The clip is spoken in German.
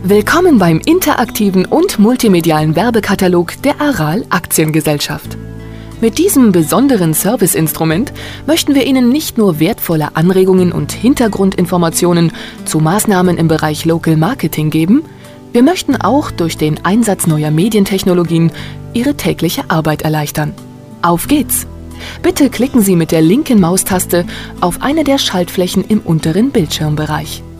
Willkommen beim interaktiven und multimedialen Werbekatalog der Aral Aktiengesellschaft. Mit diesem besonderen Serviceinstrument möchten wir Ihnen nicht nur wertvolle Anregungen und Hintergrundinformationen zu Maßnahmen im Bereich Local Marketing geben, wir möchten auch durch den Einsatz neuer Medientechnologien Ihre tägliche Arbeit erleichtern. Auf geht's! Bitte klicken Sie mit der linken Maustaste auf eine der Schaltflächen im unteren Bildschirmbereich.